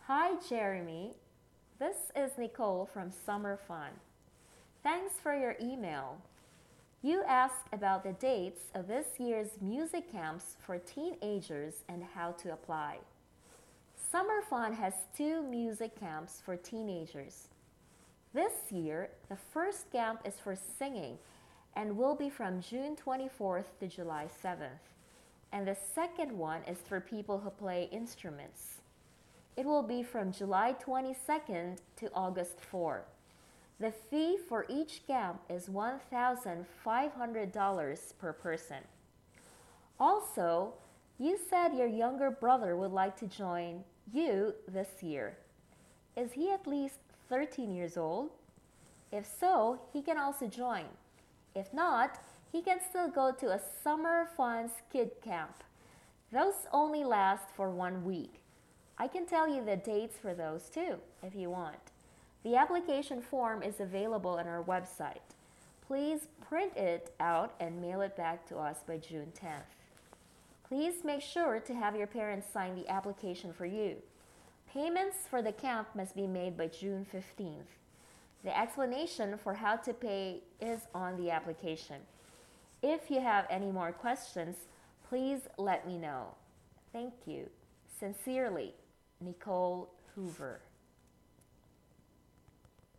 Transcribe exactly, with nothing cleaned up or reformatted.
Hi, Jeremy. This is Nicole from Summer Fun. Thanks for your email. You asked about the dates of this year's music camps for teenagers and how to apply. Summer Fun has two music camps for teenagers. This year, the first camp is for singing and will be from June twenty-fourth to July seventh. And the second one is for people who play instruments. It will be from July twenty-second to August fourth. The fee for each camp is one thousand five hundred dollars per person. Also, you said your younger brother would like to join you this year. Is he at least thirteen years old? If so, he can also join. If not, he can still go to a Summer Fun's Kid Camp. Those only last for one week. I can tell you the dates for those too, if you want. The application form is available on our website. Please print it out and mail it back to us by June tenth. Please make sure to have your parents sign the application for you. Payments for the camp must be made by June fifteenth. The explanation for how to pay is on the application. If you have any more questions, please let me know. Thank you. Sincerely, Nicole Hoover.